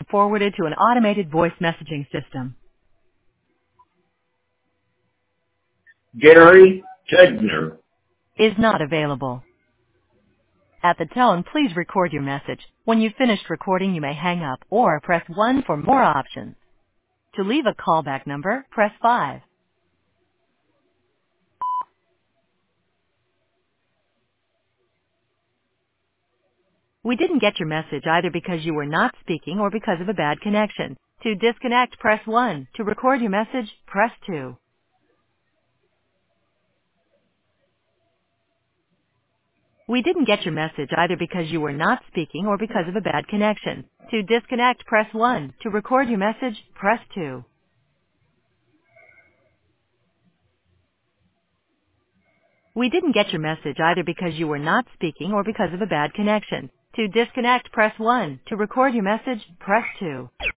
forwarded to an automated voice messaging system. Gary Tegner. Is not available. At the tone, please record your message. When you've finished recording, you may hang up or press 1 for more options. To leave a callback number, press 5. We didn't get your message either because you were not speaking or because of a bad connection. To disconnect, press 1. To record your message, press 2. We didn't get your message either because you were not speaking or because of a bad connection. To disconnect, press 1. To record your message, press 2. We didn't get your message either because you were not speaking or because of a bad connection. To disconnect, press 1. To record your message, press 2.